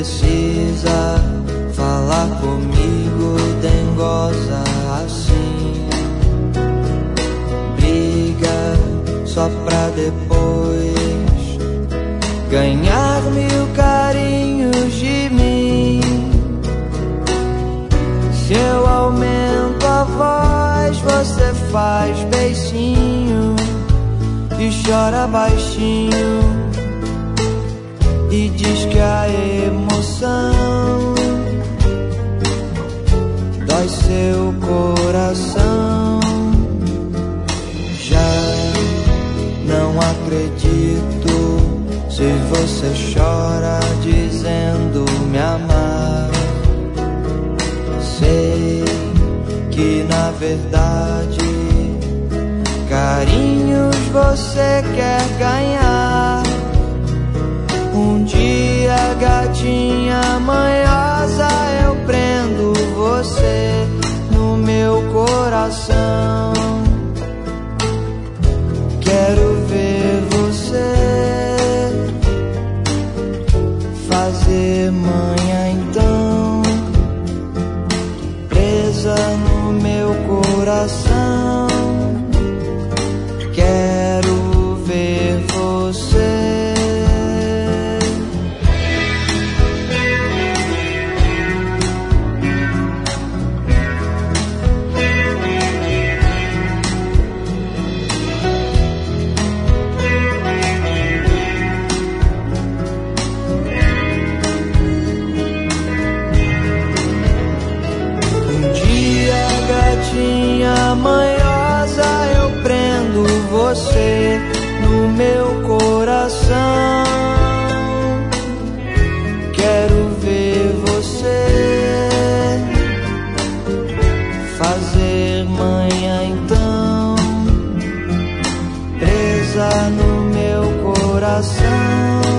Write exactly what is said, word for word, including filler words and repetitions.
precisa falar comigo dengosa assim. Briga só pra depois ganhar mil carinhos de mim. Se eu aumento a voz, você faz beicinho e chora baixinho e diz que a emoção dói seu coração. Já não acredito se você chora dizendo me amar. Sei que na verdade carinhos você quer ganhar. Um dia, gatinha manhosa, eu prendo você no meu coração. Quero ver você fazer manha então, presa no meu coração. Quero ver você. Gatinha manhosa, eu prendo você no meu coração. Quero ver você fazer manha então, presa no meu coração.